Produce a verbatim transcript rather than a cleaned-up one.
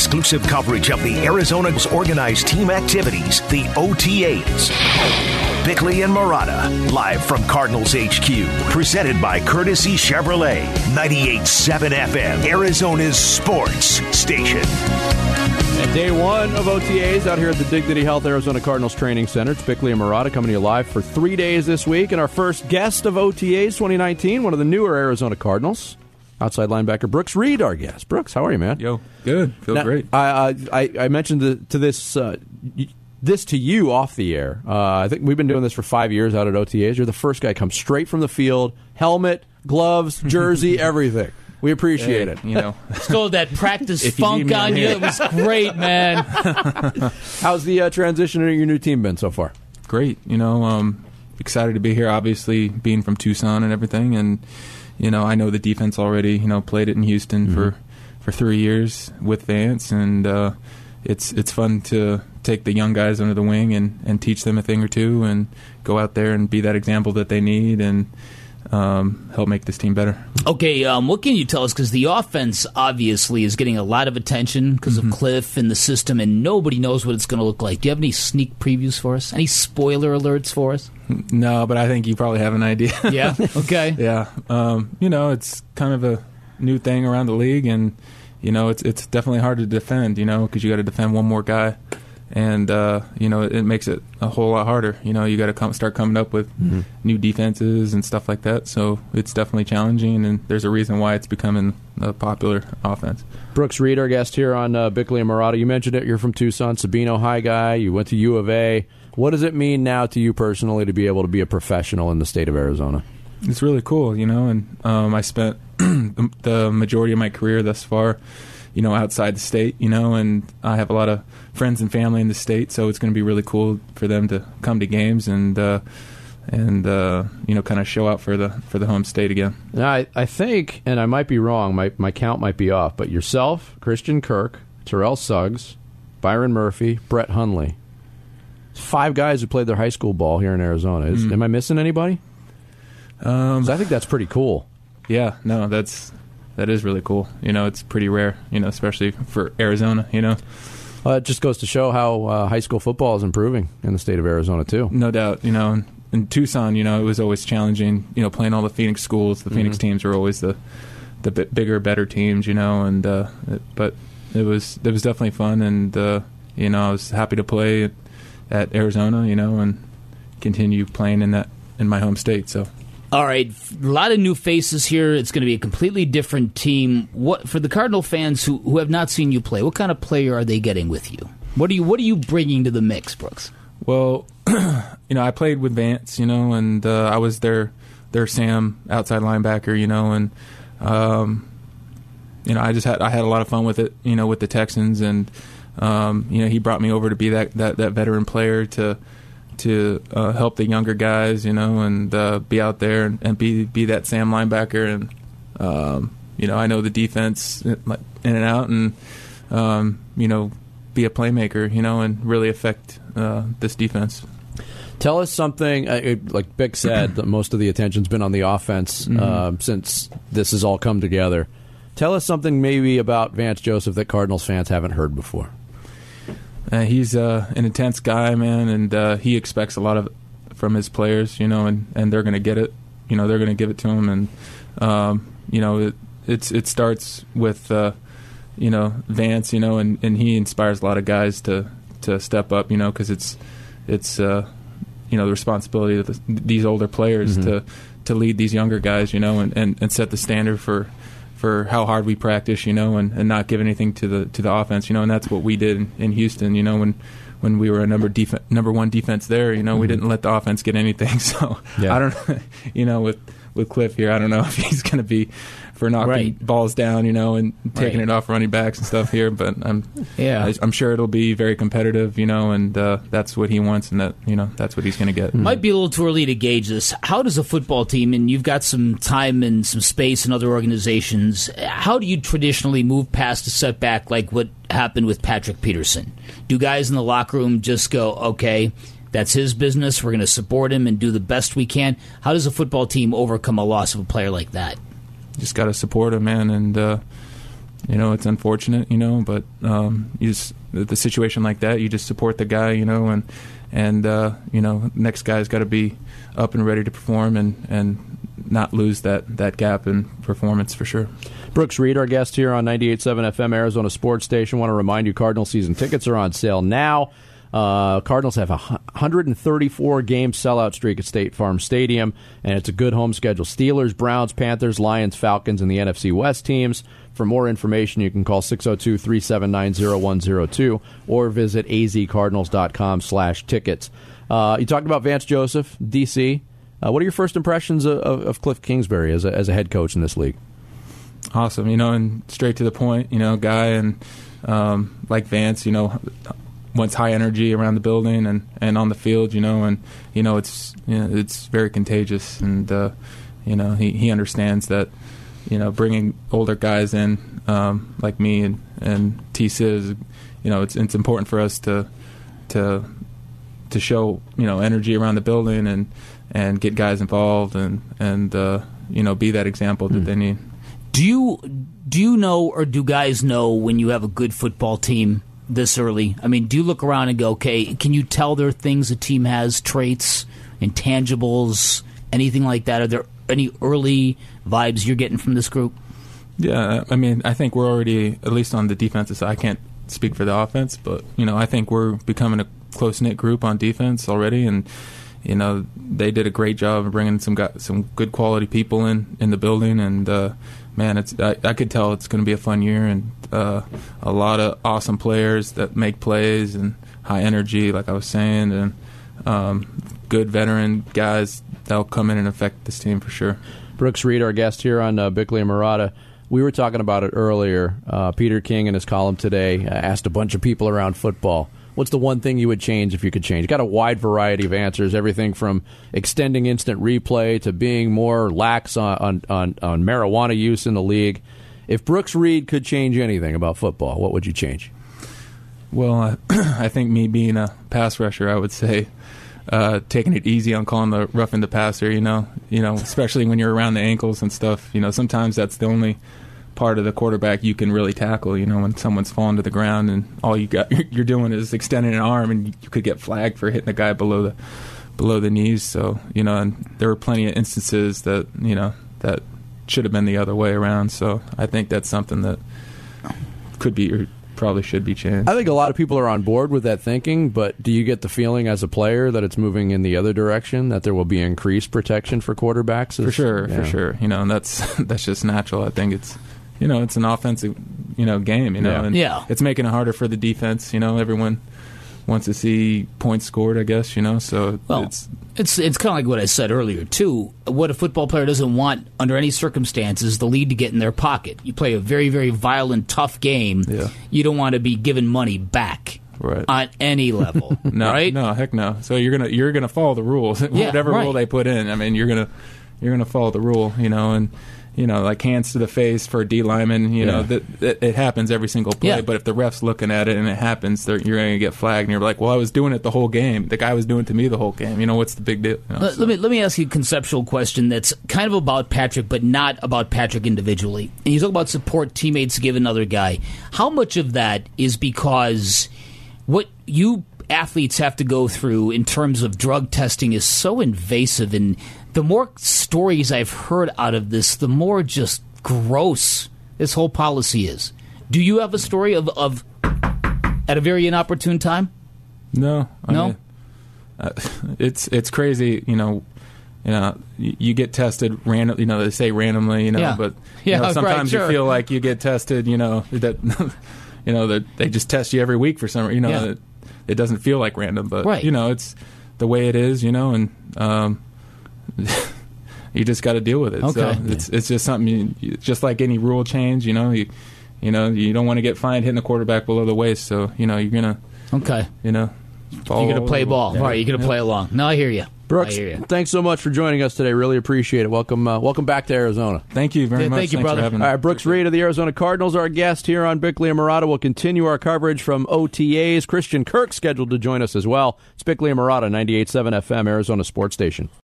exclusive coverage of the Arizona's organized team activities, the O T As. Bickley and Marotta, live from Cardinals H Q. Presented by Courtesy Chevrolet. ninety-eight point seven F M, Arizona's sports station. And day one of O T As out here at the Dignity Health Arizona Cardinals Training Center. It's Bickley and Marotta coming to you live for three days this week. And our first guest of O T As twenty nineteen, one of the newer Arizona Cardinals, outside linebacker Brooks Reed, our guest. Brooks, how are you, man? Yo, good. Feel now, great. I, I I mentioned the, to this uh, this to you off the air. Uh, I think we've been doing this for five years out at O T As. You're the first guy come straight from the field, helmet, gloves, jersey, everything. We appreciate hey, it. You know, still that practice funk you on you. It was great, man. How's the uh, transition to your new team been so far? Great. You know, um, excited to be here. Obviously, being from Tucson and everything, and you know, I know the defense already. You know, played it in Houston mm-hmm. for, for three years with Vance, and uh, it's it's fun to take the young guys under the wing and, and teach them a thing or two, and go out there and be that example that they need, and um, help make this team better. Okay, um, what can you tell us? Because the offense obviously is getting a lot of attention because mm-hmm. of Cliff and the system, and nobody knows what it's going to look like. Do you have any sneak previews for us? Any spoiler alerts for us? No, but I think you probably have an idea. Yeah? Okay. Yeah. Um, you know, it's kind of a new thing around the league, and, you know, it's it's definitely hard to defend, you know, because you got to defend one more guy. And, uh, you know, it makes it a whole lot harder. You know, you got to come, start coming up with mm-hmm. new defenses and stuff like that. So it's definitely challenging, and there's a reason why it's becoming a popular offense. Brooks Reed, our guest here on uh, Bickley and Marotta. You mentioned it. You're from Tucson, Sabino High guy. You went to U of A. What does it mean now to you personally to be able to be a professional in the state of Arizona? It's really cool, you know, and um, I spent the majority of my career thus far, you know, outside the state, you know, and I have a lot of friends and family in the state, so it's going to be really cool for them to come to games and uh, and uh, you know, kind of show out for the for the home state again. Now, I, I think, and I might be wrong, my my count might be off, but yourself, Christian Kirk, Terrell Suggs, Byron Murphy, Brett Hundley, five guys who played their high school ball here in Arizona. Is, mm. Am I missing anybody? Um, I think that's pretty cool. Yeah, no, that's that is really cool. You know, it's pretty rare, you know, especially for Arizona, you know. Uh, it just goes to show how uh, high school football is improving in the state of Arizona, too. No doubt. You know, in, in Tucson, you know, it was always challenging, you know, playing all the Phoenix schools. The mm-hmm. Phoenix teams were always the the bit bigger, better teams, you know, and uh, it, but it was it was definitely fun, and, uh, you know, I was happy to play at, at Arizona, you know, and continue playing in that in my home state, so. All right, a lot of new faces here. It's going to be a completely different team. What for the Cardinal fans who, who have not seen you play? What kind of player are they getting with you? What are you What are you bringing to the mix, Brooks? Well, you know, I played with Vance, you know, and uh, I was their their Sam outside linebacker, you know, and um, you know, I just had I had a lot of fun with it, you know, with the Texans, and um, you know, he brought me over to be that that, that veteran player to. to uh, help the younger guys, you know, and uh, be out there and, and be be that Sam linebacker. And, um, you know, I know the defense in and out, and, um, you know, be a playmaker, you know, and really affect uh, this defense. Tell us something, uh, like Bick said, that most of the attention's been on the offense mm-hmm. uh, since this has all come together. Tell us something maybe about Vance Joseph that Cardinals fans haven't heard before. Uh, he's uh, an intense guy, man, and uh, he expects a lot of from his players, you know, and, and they're going to get it. You know, they're going to give it to him, and um, you know, it it's it starts with uh, you know, Vance, you know, and, and he inspires a lot of guys to, to step up, you know, because it's it's uh, you know, the responsibility of the, these older players mm-hmm. to to lead these younger guys, you know, and, and, and set the standard for. for how hard we practice, you know, and, and not give anything to the to the offense, you know, and that's what we did in, in Houston, you know, when when we were a number def- number one defense there, you know, mm-hmm. we didn't let the offense get anything. So yeah. I don't, you know, with with Cliff here, I don't know if he's going to be for knocking right. balls down, you know, and taking right. it off running backs and stuff here, but I'm yeah, I, I'm sure it'll be very competitive, you know, and uh, that's what he wants, and that, you know, that's what he's going to get. Mm-hmm. Might be a little too early to gauge this. How does a football team, and you've got some time and some space in other organizations, how do you traditionally move past a setback like what happened with Patrick Peterson? Do guys in the locker room just go, okay, that's his business, we're going to support him and do the best we can? How does a football team overcome a loss of a player like that? Just got to support him, man, and uh, you know, it's unfortunate, you know, but um, you just the situation like that, you just support the guy, you know, and and uh, you know, next guy's got to be up and ready to perform and and not lose that that gap in performance for sure. Brooks Reed, our guest here on ninety-eight point seven F M Arizona Sports Station. Want to remind you, Cardinal season tickets are on sale now. Uh, Cardinals have a one hundred thirty-four game sellout streak at State Farm Stadium, and it's a good home schedule. Steelers, Browns, Panthers, Lions, Falcons, and the N F C West teams. For more information, you can call six oh two, three seven nine, oh one oh two or visit azcardinals.com slash tickets. Uh, you talked about Vance Joseph, D C. Uh, what are your first impressions of, of, of Cliff Kingsbury as a, as a head coach in this league? Awesome, you know, and straight to the point, you know, guy, and um, like Vance, you know, wants high energy around the building and, and on the field, you know, and, you know, it's you know, it's very contagious, and, uh, you know, he, he understands that, you know, bringing older guys in um, like me and, and T-Sizz, you know, it's it's important for us to to to show, you know, energy around the building and, and get guys involved and, and uh, you know, be that example that mm. they need. Do you do you know, or do guys know when you have a good football team this early? I mean, do you look around and go, okay, can you tell there are things a team has, traits, intangibles, anything like that? Are there any early vibes you're getting from this group? Yeah, I mean, I think we're already, at least on the defensive side, I can't speak for the offense, but, you know, I think we're becoming a close-knit group on defense already, and, you know, they did a great job of bringing some got some good quality people in, in the building, and, uh, man, it's I, I could tell it's going to be a fun year, and uh, a lot of awesome players that make plays and high energy, like I was saying, and um, good veteran guys that'll come in and affect this team for sure. Brooks Reed, our guest here on uh, Bickley and Murata. We were talking about it earlier. Uh, Peter King, in his column today, uh, asked a bunch of people around football, what's the one thing you would change if you could change? Got a wide variety of answers, everything from extending instant replay to being more lax on, on, on, on marijuana use in the league. If Brooks Reed could change anything about football, what would you change? Well, I, I think me being a pass rusher, I would say uh, taking it easy on calling the roughing the passer, you know, you know, especially when you're around the ankles and stuff. You know, sometimes that's the only part of the quarterback you can really tackle, you know, when someone's falling to the ground and all you got you're doing is extending an arm, and you could get flagged for hitting the guy below the below the knees. So, you know, and there were plenty of instances that, you know, that should have been the other way around. So I think that's something that could be or probably should be changed. I think a lot of people are on board with that thinking, but do you get the feeling as a player that it's moving in the other direction, that there will be increased protection for quarterbacks? As, for sure, yeah. for sure. You know, and that's that's just natural. I think it's You know, it's an offensive, you know, game, you know, yeah. and yeah. it's making it harder for the defense. You know, everyone wants to see points scored, I guess, you know, so well, it's... It's it's kind of like what I said earlier, too. What a football player doesn't want, under any circumstances, the lead to get in their pocket. You play a very, very violent, tough game. Yeah. You don't want to be given money back. Right. On any level, no, right? No, heck no. So you're gonna you're gonna follow the rules, yeah, whatever right. rule they put in. I mean, you're gonna you're gonna follow the rule, you know, and you know, like hands to the face for a D lineman, you yeah. know, that, that it happens every single play. Yeah. But if the ref's looking at it and it happens, you're going to get flagged, and you're like, well, I was doing it the whole game. The guy was doing it to me the whole game. You know, what's the big deal? You know, let, so. let me let me ask you a conceptual question that's kind of about Patrick, but not about Patrick individually. And you talk about support teammates give another guy. How much of that is because what you athletes have to go through in terms of drug testing is so invasive, and the more stories I've heard out of this, the more just gross this whole policy is. Do you have a story of, of at a very inopportune time? No, I no. mean, uh, it's it's crazy, you know. You know, you, you get tested random. You know, they say randomly. You know, Yeah. but Yeah, you know, right, sometimes sure. you feel like you get tested. You know that, you know that they just test you every week for some. You know, Yeah. it, it doesn't feel like random, but Right. you know, it's the way it is. You know, and um, you just got to deal with it. Okay. So it's it's just something. You, you, just like any rule change, you know, you you know you don't want to get fined hitting the quarterback below the waist. So you know you're gonna Okay. you know follow You're going to play ball. Yeah. All right, you're going to Yeah. play along. No, I hear you. Brooks, I hear you. thanks so much for joining us today. Really appreciate it. Welcome uh, welcome back to Arizona. Thank you very Yeah, much. thank you, Thanks brother. For having All me. right, Brooks Reed of the Arizona Cardinals, our guest here on Bickley and Murata. We'll continue our coverage from O T As. Christian Kirk scheduled to join us as well. It's Bickley and Murata, ninety-eight point seven F M, Arizona Sports Station.